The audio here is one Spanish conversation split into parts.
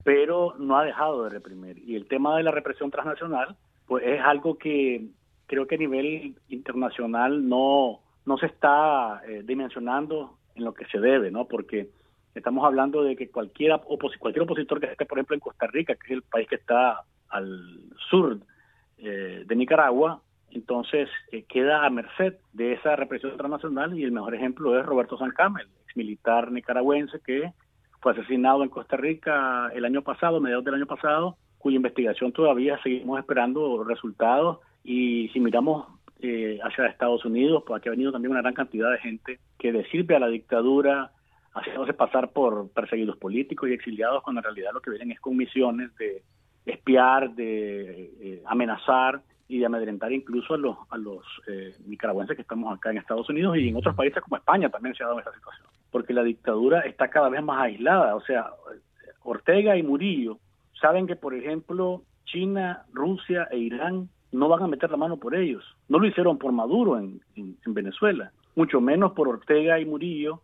pero no ha dejado de reprimir. Y el tema de la represión transnacional, pues es algo que creo que a nivel internacional no se está dimensionando en lo que se debe, ¿no? Porque estamos hablando de que cualquier opositor que esté, por ejemplo, en Costa Rica, que es el país que está al sur de Nicaragua, entonces queda a merced de esa represión internacional, y el mejor ejemplo es Roberto San Camel, ex militar nicaragüense que fue asesinado en Costa Rica el año pasado, mediados del año pasado, cuya investigación todavía seguimos esperando resultados. Y si miramos hacia Estados Unidos, pues aquí ha venido también una gran cantidad de gente que le sirve a la dictadura, haciéndose pasar por perseguidos políticos y exiliados, cuando en realidad lo que vienen es con misiones de espiar, de amenazar y de amedrentar incluso a los nicaragüenses que estamos acá en Estados Unidos, y en otros países como España también se ha dado esta situación, porque la dictadura está cada vez más aislada. O sea, Ortega y Murillo saben que, por ejemplo, China, Rusia e Irán no van a meter la mano por ellos. No lo hicieron por Maduro en Venezuela, mucho menos por Ortega y Murillo,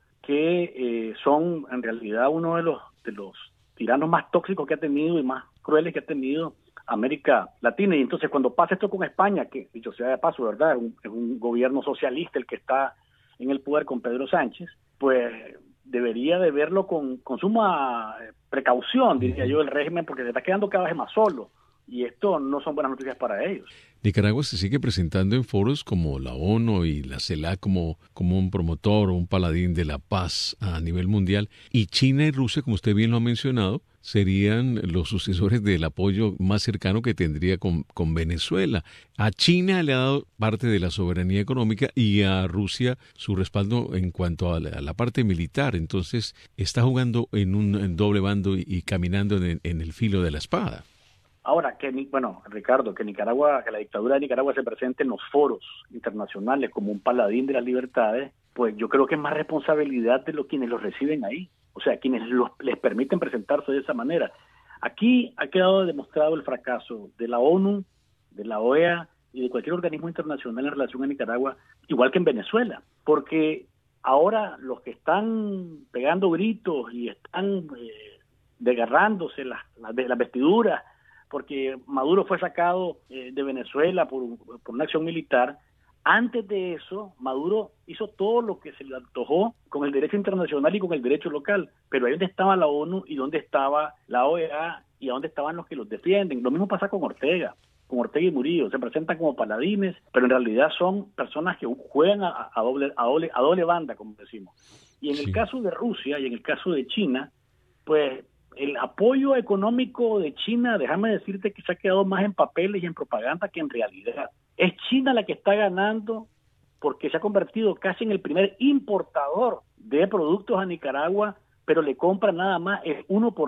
que son en realidad uno de los tiranos más tóxicos que ha tenido y más crueles que ha tenido América Latina. Y entonces cuando pasa esto con España, que dicho sea de paso, ¿verdad?, es un gobierno socialista el que está en el poder con Pedro Sánchez, pues debería de verlo con suma precaución, diría yo, el régimen, porque se está quedando cada vez más solo, y esto no son buenas noticias para ellos. Nicaragua se sigue presentando en foros como la ONU y la CELAC como un promotor o un paladín de la paz a nivel mundial, y China y Rusia, como usted bien lo ha mencionado, serían los sucesores del apoyo más cercano que tendría con Venezuela. A China le ha dado parte de la soberanía económica y a Rusia su respaldo en cuanto a la parte militar. Entonces está jugando en doble bando y caminando en el filo de la espada. Ahora, Ricardo, que la dictadura de Nicaragua se presente en los foros internacionales como un paladín de las libertades, pues yo creo que es más responsabilidad de quienes los reciben ahí, o sea, quienes les permiten presentarse de esa manera. Aquí ha quedado demostrado el fracaso de la ONU, de la OEA y de cualquier organismo internacional en relación a Nicaragua, igual que en Venezuela, porque ahora los que están pegando gritos y están desgarrándose las vestiduras, porque Maduro fue sacado de Venezuela por una acción militar. Antes de eso, Maduro hizo todo lo que se le antojó con el derecho internacional y con el derecho local, pero ahí donde estaba la ONU y donde estaba la OEA y a dónde estaban los que los defienden. Lo mismo pasa con Ortega y Murillo, se presentan como paladines, pero en realidad son personas que juegan a doble banda, como decimos. Y en el caso de Rusia y en el caso de China, pues el apoyo económico de China, déjame decirte que se ha quedado más en papeles y en propaganda que en realidad. Es China la que está ganando, porque se ha convertido casi en el primer importador de productos a Nicaragua, pero le compra nada más el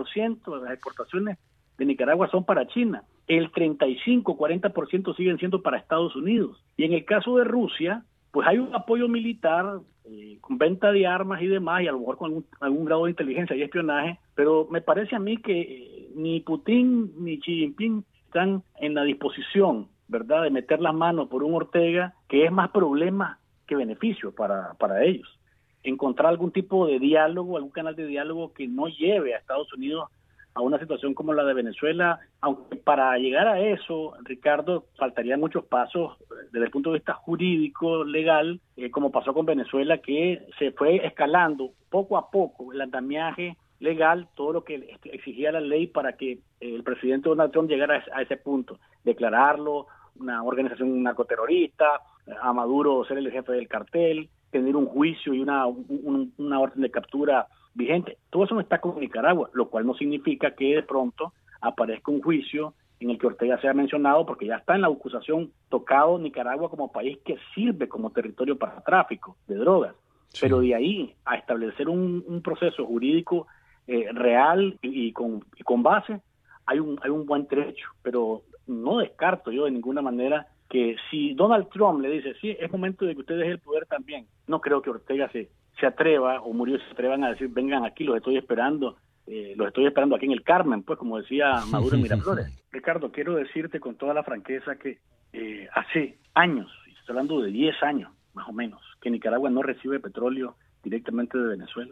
1% de las exportaciones de Nicaragua son para China. El 35-40% siguen siendo para Estados Unidos. Y en el caso de Rusia, pues hay un apoyo militar con venta de armas y demás, y a lo mejor con algún grado de inteligencia y espionaje, pero me parece a mí que ni Putin ni Xi Jinping están en la disposición, ¿verdad?, de meter las manos por un Ortega que es más problema que beneficio para ellos. Encontrar algún tipo de diálogo, algún canal de diálogo que no lleve a Estados Unidos a una situación como la de Venezuela, aunque para llegar a eso, Ricardo, faltarían muchos pasos desde el punto de vista jurídico, legal, como pasó con Venezuela, que se fue escalando poco a poco el andamiaje legal, todo lo que exigía la ley para que el presidente Donald Trump llegara a ese punto, declararlo una organización narcoterrorista, a Maduro ser el jefe del cartel, tener un juicio y una orden de captura vigente. Todo eso no está con Nicaragua, lo cual no significa que de pronto aparezca un juicio en el que Ortega sea mencionado, porque ya está en la acusación tocado Nicaragua como país que sirve como territorio para tráfico de drogas. Sí. Pero de ahí a establecer un proceso jurídico real y con base, hay un buen trecho, pero no descarto yo de ninguna manera que si Donald Trump le dice, sí, es momento de que usted deje el poder también, no creo que Ortega se atreva, o Murillo se atrevan a decir, vengan aquí, los estoy esperando aquí en el Carmen, pues como decía Maduro en Miraflores. Ricardo, quiero decirte con toda la franqueza que hace años, estoy hablando de 10 años más o menos, que Nicaragua no recibe petróleo directamente de Venezuela.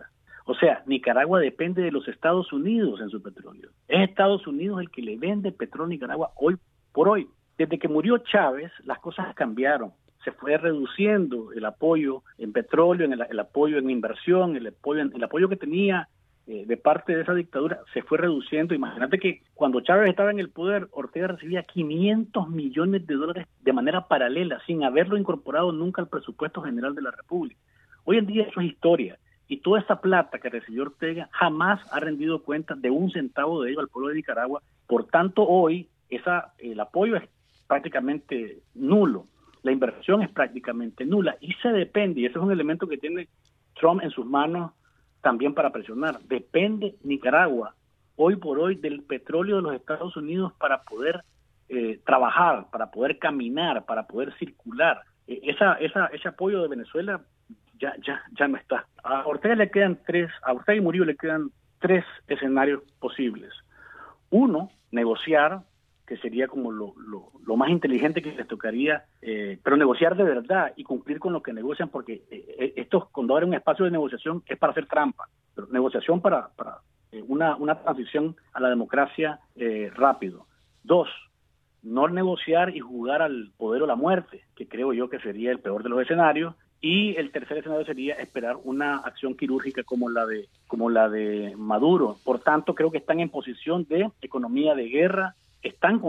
O sea, Nicaragua depende de los Estados Unidos en su petróleo. Es Estados Unidos el que le vende petróleo a Nicaragua hoy por hoy. Desde que murió Chávez, las cosas cambiaron. Se fue reduciendo el apoyo en petróleo, el apoyo en inversión, el apoyo que tenía de parte de esa dictadura se fue reduciendo. Imagínate que cuando Chávez estaba en el poder, Ortega recibía $500 millones de manera paralela, sin haberlo incorporado nunca al presupuesto general de la República. Hoy en día eso es historia. Y toda esa plata que recibió Ortega jamás ha rendido cuentas de un centavo de ello al pueblo de Nicaragua. Por tanto, hoy el apoyo es prácticamente nulo. La inversión es prácticamente nula. Y se depende, y ese es un elemento que tiene Trump en sus manos también para presionar. Depende Nicaragua hoy por hoy del petróleo de los Estados Unidos para poder trabajar, para poder caminar, para poder circular. Ese apoyo de Venezuela ya no está. A Ortega y Murillo le quedan tres escenarios posibles. Uno, negociar, que sería como lo más inteligente que les tocaría, pero negociar de verdad y cumplir con lo que negocian, porque cuando abre un espacio de negociación es para hacer trampa, pero negociación para una transición a la democracia rápido. Dos, no negociar y jugar al poder o la muerte, que creo yo que sería el peor de los escenarios. Y el tercer escenario sería esperar una acción quirúrgica como la de Maduro. Por tanto, creo que están en posición de economía de guerra, están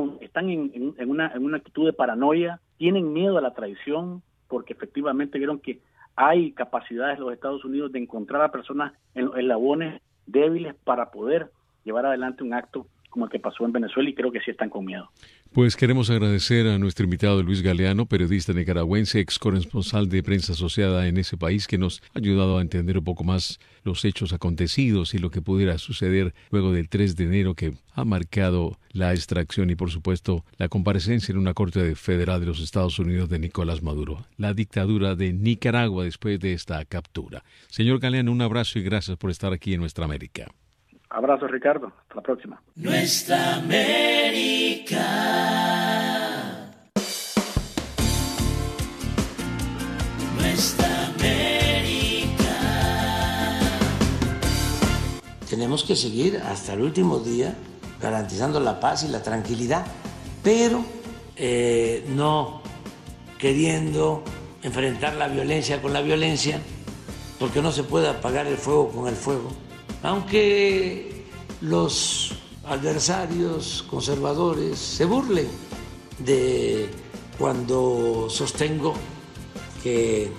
en una actitud de paranoia, tienen miedo a la traición, porque efectivamente vieron que hay capacidades en los Estados Unidos de encontrar a personas en los eslabones débiles para poder llevar adelante un acto como el que pasó en Venezuela, y creo que sí están con miedo. Pues queremos agradecer a nuestro invitado Luis Galeano, periodista nicaragüense, ex corresponsal de prensa asociada en ese país, que nos ha ayudado a entender un poco más los hechos acontecidos y lo que pudiera suceder luego del 3 de enero, que ha marcado la extracción y, por supuesto, la comparecencia en una corte federal de los Estados Unidos de Nicolás Maduro, la dictadura de Nicaragua después de esta captura. Señor Galeano, un abrazo y gracias por estar aquí en Nuestra América. Abrazo, Ricardo. Hasta la próxima. Nuestra América. Nuestra América. Tenemos que seguir hasta el último día garantizando la paz y la tranquilidad, pero no queriendo enfrentar la violencia con la violencia, porque no se puede apagar el fuego con el fuego. Aunque los adversarios conservadores se burlen de cuando sostengo que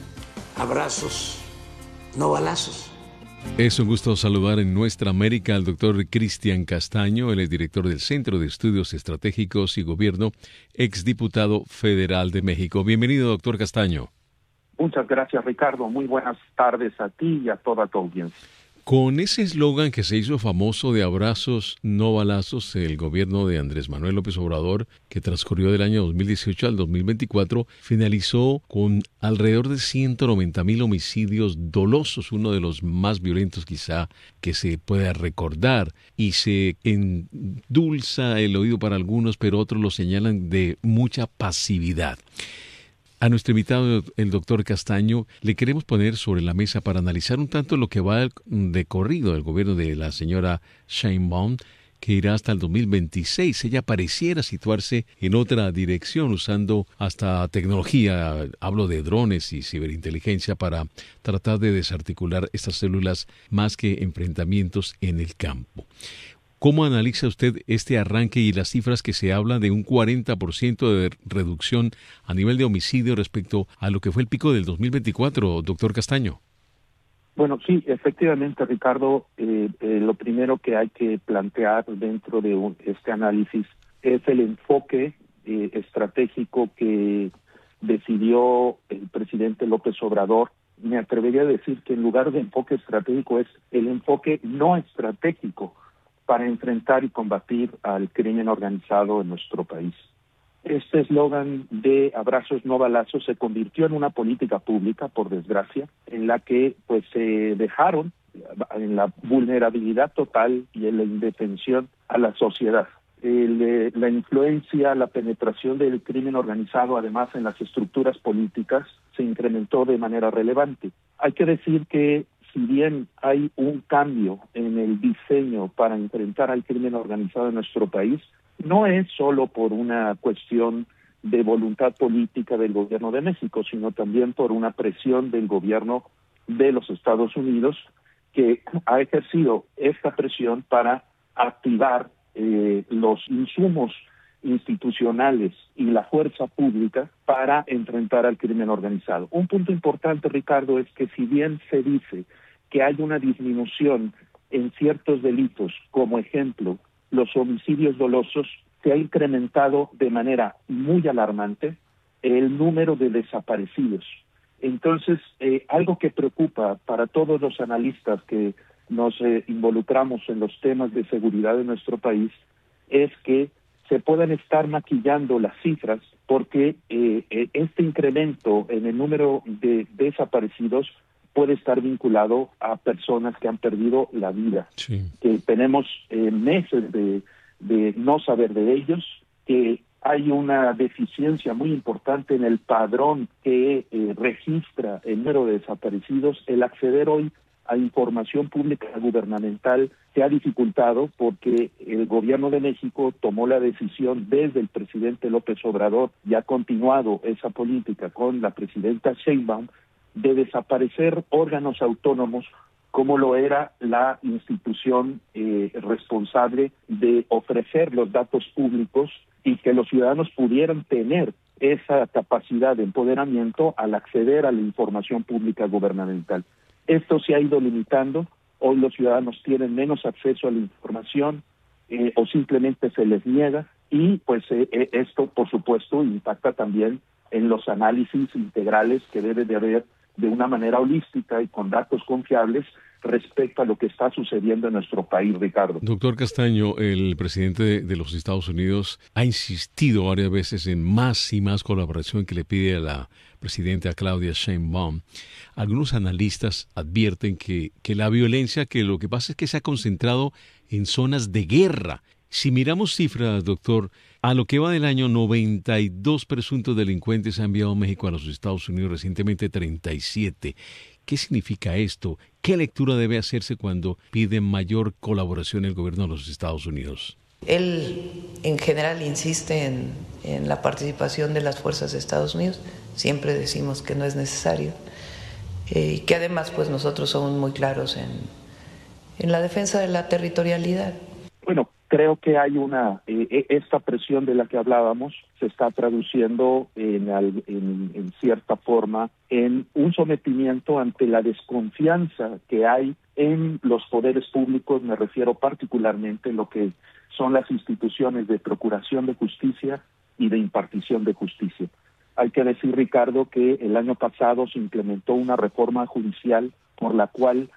abrazos, no balazos. Es un gusto saludar en Nuestra América al doctor Cristian Castaño. Él es director del Centro de Estudios Estratégicos y Gobierno, exdiputado federal de México. Bienvenido, doctor Castaño. Muchas gracias, Ricardo. Muy buenas tardes a ti y a toda tu audiencia. Con ese eslogan que se hizo famoso de abrazos, no balazos, el gobierno de Andrés Manuel López Obrador, que transcurrió del año 2018 al 2024, finalizó con alrededor de 190,000 homicidios dolosos, uno de los más violentos quizá que se pueda recordar, y se endulza el oído para algunos, pero otros lo señalan de mucha pasividad. A nuestro invitado, el doctor Castaño, le queremos poner sobre la mesa para analizar un tanto lo que va de corrido del gobierno de la señora Sheinbaum, que irá hasta el 2026. Ella pareciera situarse en otra dirección, usando hasta tecnología, hablo de drones y ciberinteligencia, para tratar de desarticular estas células más que enfrentamientos en el campo. ¿Cómo analiza usted este arranque y las cifras que se habla de un 40% de reducción a nivel de homicidio respecto a lo que fue el pico del 2024, doctor Castaño? Bueno, sí, efectivamente, Ricardo, lo primero que hay que plantear dentro de este análisis es el enfoque estratégico que decidió el presidente López Obrador. Me atrevería a decir que en lugar de enfoque estratégico es el enfoque no estratégico para enfrentar y combatir al crimen organizado en nuestro país. Este eslogan de abrazos no balazos se convirtió en una política pública, por desgracia, en la que pues se dejaron en la vulnerabilidad total y en la indefensión a la sociedad. La influencia, la penetración del crimen organizado, además en las estructuras políticas, se incrementó de manera relevante. Hay que decir que si bien hay un cambio en el diseño para enfrentar al crimen organizado en nuestro país, no es solo por una cuestión de voluntad política del gobierno de México, sino también por una presión del gobierno de los Estados Unidos, que ha ejercido esta presión para activar los insumos institucionales y la fuerza pública para enfrentar al crimen organizado. Un punto importante, Ricardo, es que si bien se dice que hay una disminución en ciertos delitos, como ejemplo los homicidios dolosos, se ha incrementado de manera muy alarmante el número de desaparecidos. Entonces, algo que preocupa para todos los analistas que nos involucramos en los temas de seguridad de nuestro país es que se puedan estar maquillando las cifras porque este incremento en el número de desaparecidos puede estar vinculado a personas que han perdido la vida. Sí. Que tenemos meses de no saber de ellos, que hay una deficiencia muy importante en el padrón que registra el número de desaparecidos. El acceder hoy a información pública gubernamental se ha dificultado porque el gobierno de México tomó la decisión desde el presidente López Obrador y ha continuado esa política con la presidenta Sheinbaum de desaparecer órganos autónomos como lo era la institución responsable de ofrecer los datos públicos y que los ciudadanos pudieran tener esa capacidad de empoderamiento al acceder a la información pública gubernamental. Esto se ha ido limitando, hoy los ciudadanos tienen menos acceso a la información o simplemente se les niega y pues esto por supuesto impacta también en los análisis integrales que debe de haber de una manera holística y con datos confiables respecto a lo que está sucediendo en nuestro país, Ricardo. Doctor Castaño, el presidente de los Estados Unidos ha insistido varias veces en más y más colaboración que le pide a la presidenta Claudia Sheinbaum. Algunos analistas advierten que la violencia, que lo que pasa es que se ha concentrado en zonas de guerra. Si miramos cifras, doctor, a lo que va del año, 92 presuntos delincuentes han enviado a México a los Estados Unidos, recientemente 37. ¿Qué significa esto? ¿Qué lectura debe hacerse cuando pide mayor colaboración el gobierno de los Estados Unidos? Él, en general, insiste en la participación de las fuerzas de Estados Unidos. Siempre decimos que no es necesario. Y que además, pues nosotros somos muy claros en la defensa de la territorialidad. Bueno, creo que hay esta presión de la que hablábamos se está traduciendo en cierta forma en un sometimiento ante la desconfianza que hay en los poderes públicos. Me refiero particularmente a lo que son las instituciones de procuración de justicia y de impartición de justicia. Hay que decir, Ricardo, que el año pasado se implementó una reforma judicial por la cual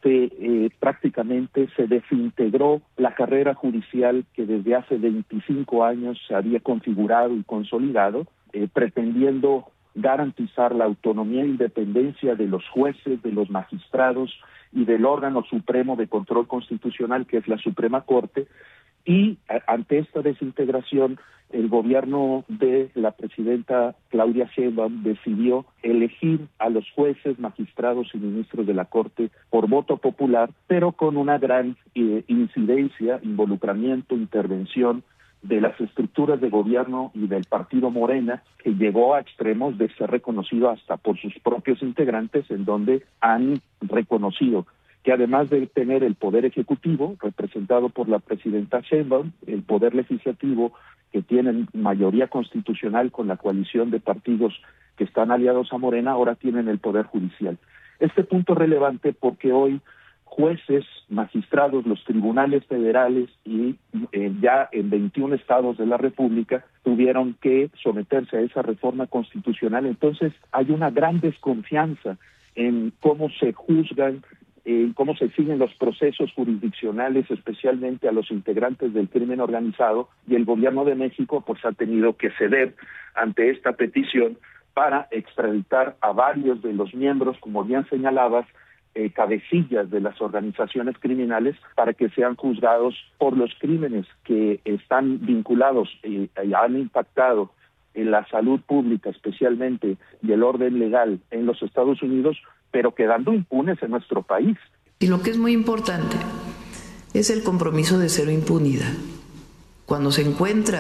prácticamente se desintegró la carrera judicial que desde hace 25 años se había configurado y consolidado, pretendiendo garantizar la autonomía e independencia de los jueces, de los magistrados y del órgano supremo de control constitucional, que es la Suprema Corte. Y ante esta desintegración, el gobierno de la presidenta Claudia Sheinbaum decidió elegir a los jueces, magistrados y ministros de la Corte por voto popular, pero con una gran incidencia, involucramiento, intervención de las estructuras de gobierno y del partido Morena, que llegó a extremos de ser reconocido hasta por sus propios integrantes, en donde han reconocido que además de tener el poder ejecutivo, representado por la presidenta Sheinbaum, el poder legislativo, que tienen mayoría constitucional con la coalición de partidos que están aliados a Morena, ahora tienen el poder judicial. Este punto es relevante porque hoy jueces, magistrados, los tribunales federales y ya en 21 estados de la República tuvieron que someterse a esa reforma constitucional. Entonces hay una gran desconfianza en cómo se juzgan, cómo se siguen los procesos jurisdiccionales, especialmente a los integrantes del crimen organizado, y el gobierno de México pues ha tenido que ceder ante esta petición para extraditar a varios de los miembros, como bien señalabas, cabecillas de las organizaciones criminales, para que sean juzgados por los crímenes que están vinculados y han impactado en la salud pública especialmente y el orden legal en los Estados Unidos, pero quedando impunes en nuestro país. Y lo que es muy importante es el compromiso de cero impunidad. Cuando se encuentra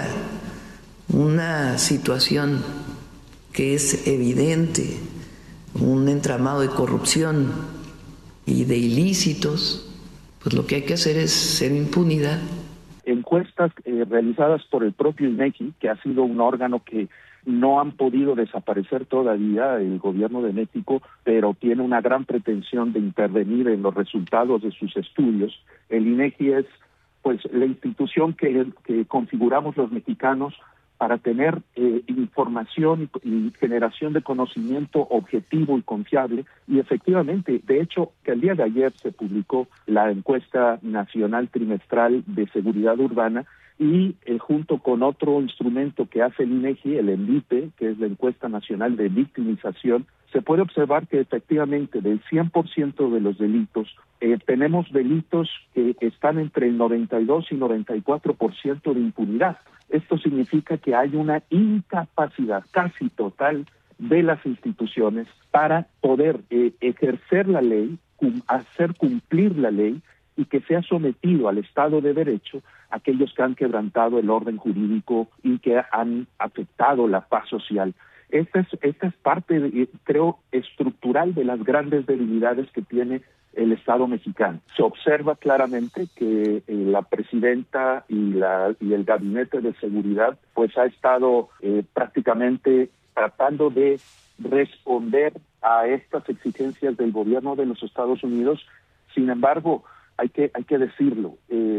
una situación que es evidente, un entramado de corrupción y de ilícitos, pues lo que hay que hacer es cero impunidad. Encuestas realizadas por el propio INEGI, que ha sido un órgano que no han podido desaparecer todavía el gobierno de México, pero tiene una gran pretensión de intervenir en los resultados de sus estudios. El INEGI es pues la institución que configuramos los mexicanos para tener información y generación de conocimiento objetivo y confiable. Y efectivamente, de hecho, que el día de ayer se publicó la encuesta nacional trimestral de seguridad urbana, y junto con otro instrumento que hace el INEGI, el ENVIPE, que es la encuesta nacional de victimización, se puede observar que efectivamente del 100% de los delitos, tenemos delitos que están entre el 92 y 94% de impunidad. Esto significa que hay una incapacidad casi total de las instituciones para poder ejercer la ley, hacer cumplir la ley, y que sea sometido al Estado de Derecho aquellos que han quebrantado el orden jurídico y que han afectado la paz social. Esta es parte, creo, estructural de las grandes debilidades que tiene el Estado mexicano. Se observa claramente que la presidenta y el gabinete de seguridad pues ha estado prácticamente tratando de responder a estas exigencias del gobierno de los Estados Unidos. Sin embargo, hay que decirlo,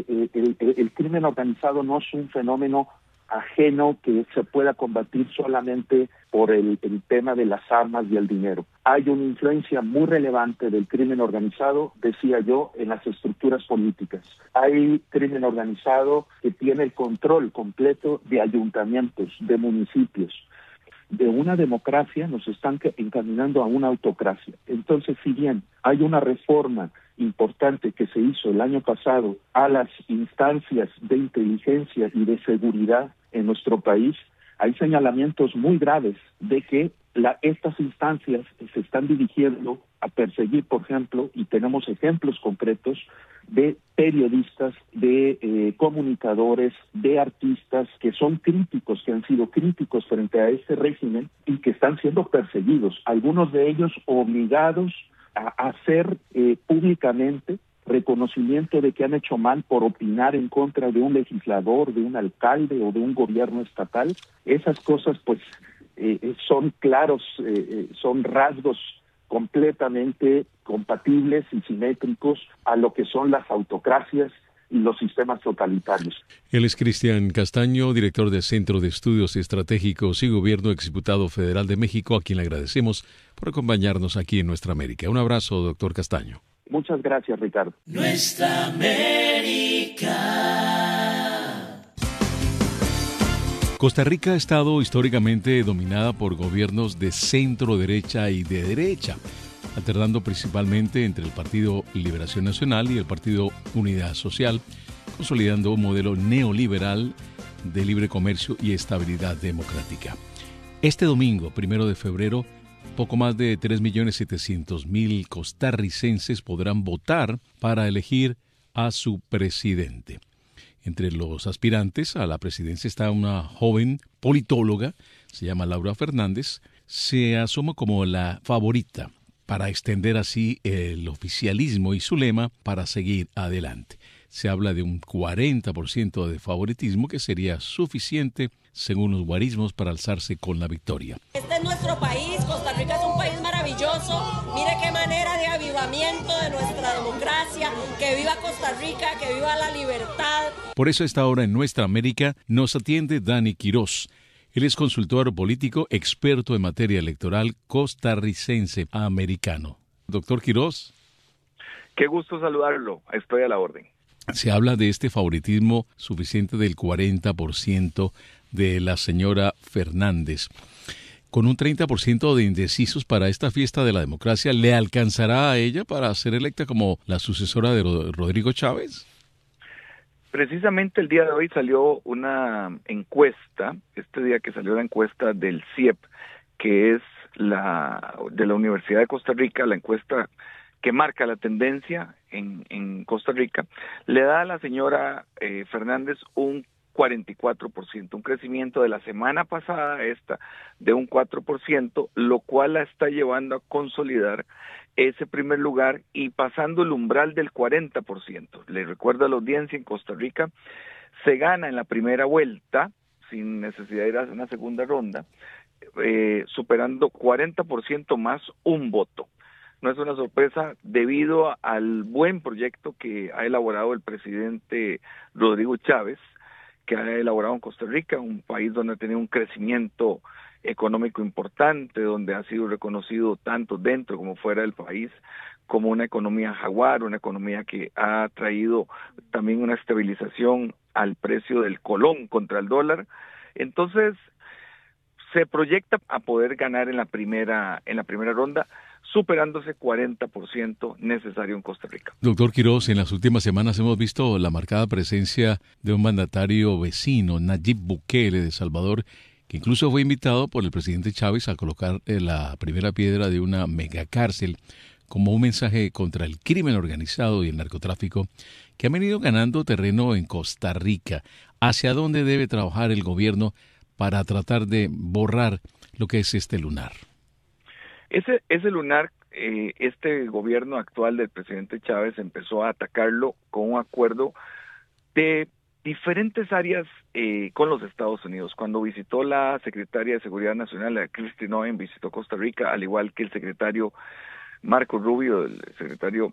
el crimen organizado no es un fenómeno ajeno que se pueda combatir solamente por el tema de las armas y el dinero. Hay una influencia muy relevante del crimen organizado, decía yo, en las estructuras políticas. Hay crimen organizado que tiene el control completo de ayuntamientos, de municipios. De una democracia nos están encaminando a una autocracia. Entonces, si bien hay una reforma importante que se hizo el año pasado a las instancias de inteligencia y de seguridad en nuestro país, hay señalamientos muy graves de que estas instancias se están dirigiendo a perseguir, por ejemplo, y tenemos ejemplos concretos de periodistas, de comunicadores, de artistas que son críticos, que han sido críticos frente a este régimen y que están siendo perseguidos, algunos de ellos obligados a hacer públicamente reconocimiento de que han hecho mal por opinar en contra de un legislador, de un alcalde o de un gobierno estatal. Esas cosas pues son claros, son rasgos completamente compatibles y simétricos a lo que son las autocracias y los sistemas totalitarios. Él es Cristian Castaño, director del Centro de Estudios Estratégicos y Gobierno, exdiputado federal de México, a quien le agradecemos por acompañarnos aquí en Nuestra América. Un abrazo, doctor Castaño. Muchas gracias, Ricardo. Nuestra América. Costa Rica ha estado históricamente dominada por gobiernos de centro derecha y de derecha, alternando principalmente entre el Partido Liberación Nacional y el Partido Unidad Social, consolidando un modelo neoliberal de libre comercio y estabilidad democrática. Este domingo, 1 de febrero, poco más de 3.700.000 costarricenses podrán votar para elegir a su presidente. Entre los aspirantes a la presidencia está una joven politóloga, se llama Laura Fernández, se asoma como la favorita para extender así el oficialismo y su lema para seguir adelante. Se habla de un 40% de favoritismo que sería suficiente, según los guarismos, para alzarse con la victoria. Este es nuestro país, Costa Rica es un país maravilloso. Mire qué manera de avivamiento de nuestra democracia. Que viva Costa Rica, que viva la libertad. Por eso a esta hora en Nuestra América nos atiende Dani Quirós. Él es consultor político, experto en materia electoral costarricense americano. Doctor Quirós. Qué gusto saludarlo. Estoy a la orden. Se habla de este favoritismo suficiente del 40% de la señora Fernández. Con un 30% de indecisos para esta fiesta de la democracia, ¿le alcanzará a ella para ser electa como la sucesora de Rodrigo Chávez? Precisamente el día de hoy salió una encuesta, este día que salió la encuesta del CIEP, que es de la Universidad de Costa Rica, la encuesta que marca la tendencia en Costa Rica, le da a la señora Fernández un 44%, un crecimiento de la semana pasada de un 4%, lo cual la está llevando a consolidar ese primer lugar y pasando el umbral del 40%. Le recuerdo a la audiencia, en Costa Rica se gana en la primera vuelta, sin necesidad de ir a una segunda ronda, superando 40% más un voto. No es una sorpresa debido al buen proyecto que ha elaborado el presidente Rodrigo Chávez, que ha elaborado en Costa Rica, un país donde ha tenido un crecimiento económico importante, donde ha sido reconocido tanto dentro como fuera del país como una economía jaguar, una economía que ha traído también una estabilización al precio del colón contra el dólar. Entonces, se proyecta a poder ganar en la primera ronda, superando ese 40% necesario en Costa Rica. Doctor Quiroz, en las últimas semanas hemos visto la marcada presencia de un mandatario vecino, Nayib Bukele, de Salvador, que incluso fue invitado por el presidente Chávez a colocar la primera piedra de una megacárcel como un mensaje contra el crimen organizado y el narcotráfico que han venido ganando terreno en Costa Rica. ¿Hacia dónde debe trabajar el gobierno para tratar de borrar lo que es este lunar? Ese lunar, este gobierno actual del presidente Chávez empezó a atacarlo con un acuerdo de diferentes áreas con los Estados Unidos. Cuando visitó la secretaria de Seguridad Nacional, la Kristi Noem, visitó Costa Rica, al igual que el secretario Marco Rubio, el secretario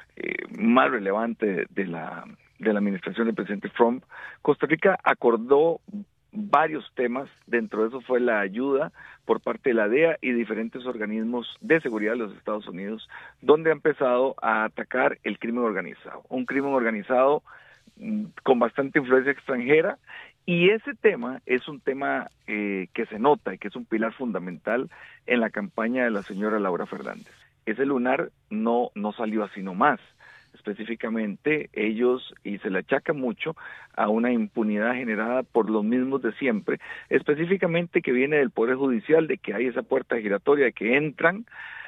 más relevante de la administración del presidente Trump. Costa Rica acordó varios temas, dentro de eso fue la ayuda por parte de la DEA y diferentes organismos de seguridad de los Estados Unidos, donde ha empezado a atacar el crimen organizado, un crimen organizado con bastante influencia extranjera, y ese tema es un tema que se nota y que es un pilar fundamental en la campaña de la señora Laura Fernández. Ese lunar no salió así nomás. Específicamente ellos, y se le achaca mucho a una impunidad generada por los mismos de siempre, específicamente que viene del Poder Judicial, de que hay esa puerta giratoria, de que entran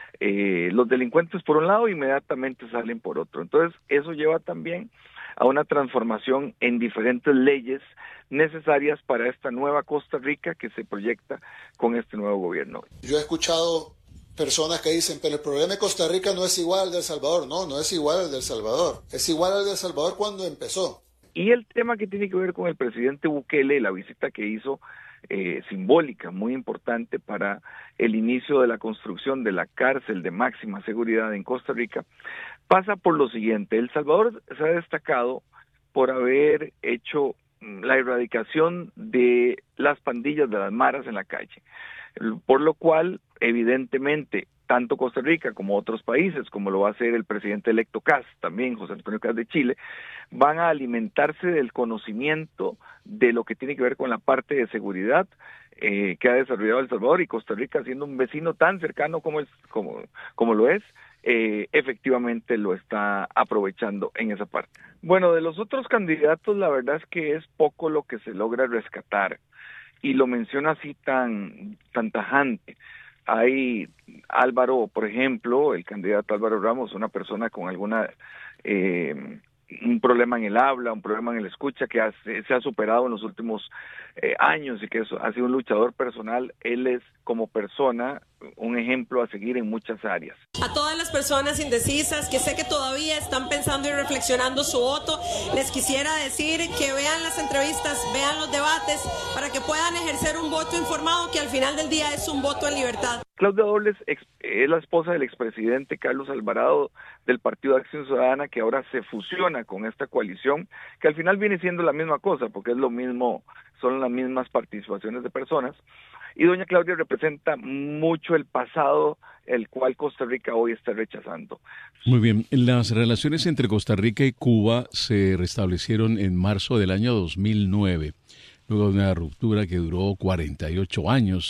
los delincuentes por un lado e inmediatamente salen por otro. Entonces eso lleva también a una transformación en diferentes leyes necesarias para esta nueva Costa Rica que se proyecta con este nuevo gobierno. Yo he escuchado personas que dicen, pero el problema de Costa Rica no es igual al de El Salvador. No es igual al de El Salvador. Es igual al de El Salvador cuando empezó. Y el tema que tiene que ver con el presidente Bukele, la visita que hizo, simbólica, muy importante para el inicio de la construcción de la cárcel de máxima seguridad en Costa Rica, pasa por lo siguiente. El Salvador se ha destacado por haber hecho la erradicación de las pandillas, de las maras en la calle, por lo cual, evidentemente, tanto Costa Rica como otros países, como lo va a hacer el presidente electo Kast, también José Antonio Kast de Chile, van a alimentarse del conocimiento de lo que tiene que ver con la parte de seguridad que ha desarrollado El Salvador, y Costa Rica, siendo un vecino tan cercano como lo es, efectivamente lo está aprovechando en esa parte. Bueno, de los otros candidatos, la verdad es que es poco lo que se logra rescatar, y lo menciona así tan tajante. Hay Álvaro, por ejemplo, el candidato Álvaro Ramos, una persona con alguna un problema en el habla, un problema en el escucha que se ha superado en los últimos años, y que ha sido un luchador personal. Él es, como persona, un ejemplo a seguir en muchas áreas. A todas las personas indecisas que sé que todavía están pensando y reflexionando su voto, les quisiera decir que vean las entrevistas, vean los debates, para que puedan ejercer un voto informado, que al final del día es un voto en libertad. Claudia Dobles es la esposa del expresidente Carlos Alvarado del Partido de Acción Ciudadana, que ahora se fusiona con esta coalición, que al final viene siendo la misma cosa, porque es lo mismo, son las mismas participaciones de personas. Y doña Claudia representa mucho el pasado, el cual Costa Rica hoy está rechazando. Muy bien, las relaciones entre Costa Rica y Cuba se restablecieron en marzo del año 2009, luego de una ruptura que duró 48 años,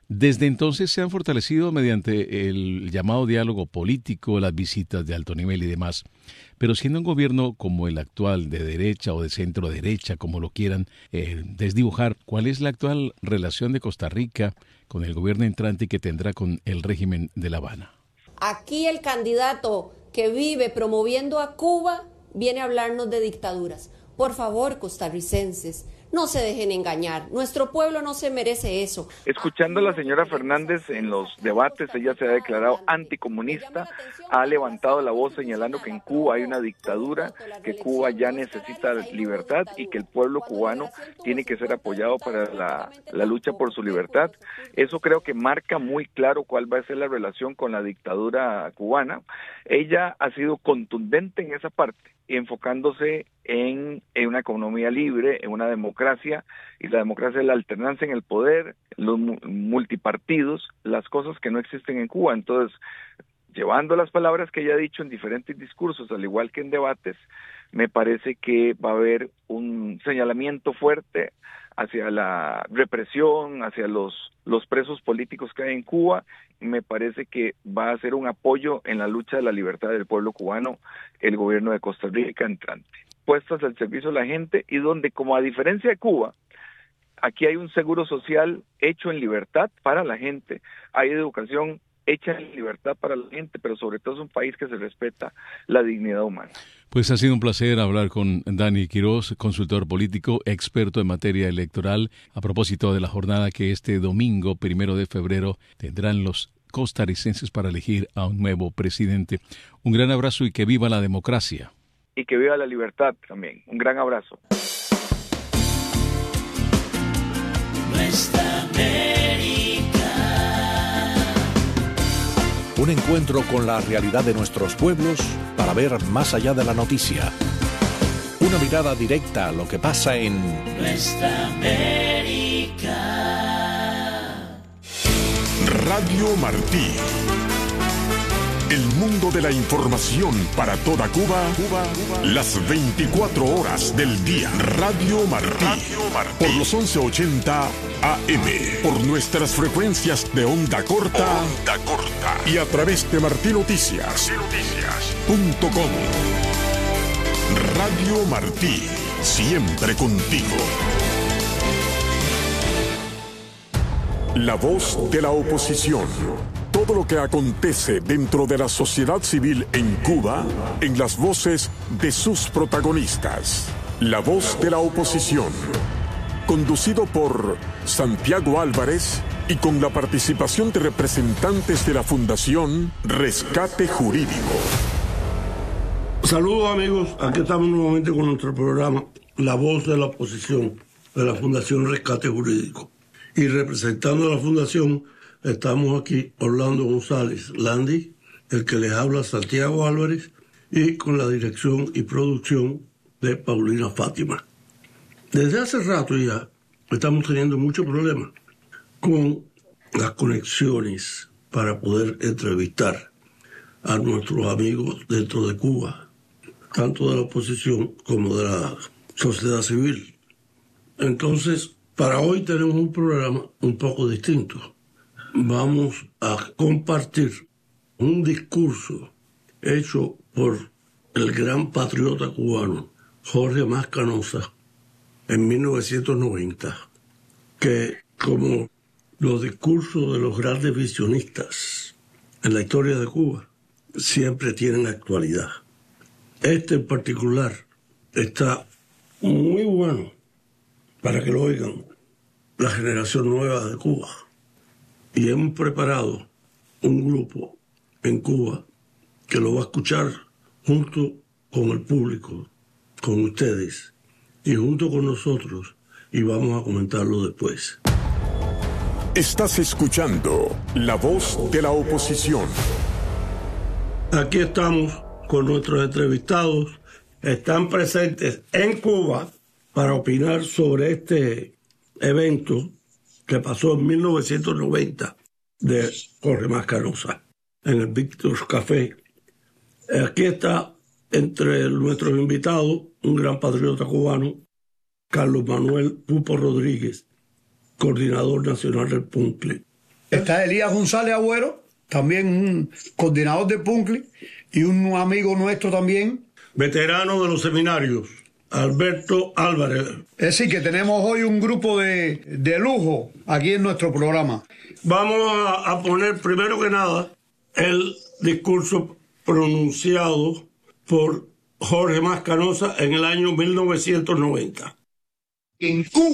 Desde entonces se han fortalecido mediante el llamado diálogo político, las visitas de alto nivel y demás. Pero siendo un gobierno como el actual, de derecha o de centro derecha, como lo quieran desdibujar, ¿cuál es la actual relación de Costa Rica con el gobierno entrante y que tendrá con el régimen de La Habana? Aquí el candidato que vive promoviendo a Cuba viene a hablarnos de dictaduras. Por favor, costarricenses, no se dejen engañar. Nuestro pueblo no se merece eso. Escuchando a la señora Fernández en los debates, ella se ha declarado anticomunista, ha levantado la voz señalando que en Cuba hay una dictadura, que Cuba ya necesita libertad y que el pueblo cubano tiene que ser apoyado para la lucha por su libertad. Eso creo que marca muy claro cuál va a ser la relación con la dictadura cubana. Ella ha sido contundente en esa parte, enfocándose en una economía libre, en una democracia, y la democracia es la alternancia en el poder, los multipartidos, las cosas que no existen en Cuba. Entonces, llevando las palabras que ella ha dicho en diferentes discursos, al igual que en debates, me parece que va a haber un señalamiento fuerte hacia la represión, hacia los presos políticos que hay en Cuba. Me parece que va a ser un apoyo en la lucha de la libertad del pueblo cubano el gobierno de Costa Rica entrante, puestas al servicio de la gente, y donde, como a diferencia de Cuba, aquí hay un seguro social hecho en libertad para la gente, hay educación hecha en libertad para la gente, pero sobre todo es un país que se respeta la dignidad humana. Pues ha sido un placer hablar con Dani Quiroz, consultor político, experto en materia electoral, a propósito de la jornada que este domingo, 1 de febrero, tendrán los costarricenses para elegir a un nuevo presidente. Un gran abrazo y que viva la democracia. Y que viva la libertad también. Un gran abrazo. Nuestra América. Un encuentro con la realidad de nuestros pueblos para ver más allá de la noticia. Una mirada directa a lo que pasa en Nuestra América. Radio Martí. El mundo de la información para toda Cuba, las 24 horas del día. Radio Martí. Por los 1180 AM. Por nuestras frecuencias de onda corta. Y a través de martinoticias.com. Radio Martí. Siempre contigo. La voz de la oposición. Todo lo que acontece dentro de la sociedad civil en Cuba, en las voces de sus protagonistas. La voz de la oposición. Conducido por Santiago Álvarez y con la participación de representantes de la Fundación Rescate Jurídico. Saludos amigos, aquí estamos nuevamente con nuestro programa La Voz de la Oposición de la Fundación Rescate Jurídico. Y representando a la Fundación, estamos aquí Orlando González Landi, el que les habla Santiago Álvarez, y con la dirección y producción de Paulina Fátima. Desde hace rato ya estamos teniendo muchos problemas con las conexiones para poder entrevistar a nuestros amigos dentro de Cuba, tanto de la oposición como de la sociedad civil. Entonces, para hoy tenemos un programa un poco distinto. Vamos a compartir un discurso hecho por el gran patriota cubano Jorge Mas Canosa en 1990, que, como los discursos de los grandes visionistas en la historia de Cuba, siempre tienen actualidad. Este en particular está muy bueno para que lo oigan la generación nueva de Cuba. Y hemos preparado un grupo en Cuba que lo va a escuchar junto con el público, con ustedes y junto con nosotros, y vamos a comentarlo después. Estás escuchando La Voz de la Oposición. Aquí estamos con nuestros entrevistados. Están presentes en Cuba para opinar sobre este evento que pasó en 1990 de Jorge Mas Canosa en el Victor's Café. Aquí está entre nuestros invitados un gran patriota cubano, Carlos Manuel Pupo Rodríguez, coordinador nacional del PUNCLE. Está Elías González Agüero, también un coordinador de Puncli, y un amigo nuestro también. Veterano de los seminarios, Alberto Álvarez. Es decir, que tenemos hoy un grupo de lujo aquí en nuestro programa. Vamos a poner primero que nada el discurso pronunciado por Jorge Mascanosa en el año 1990. En Cuba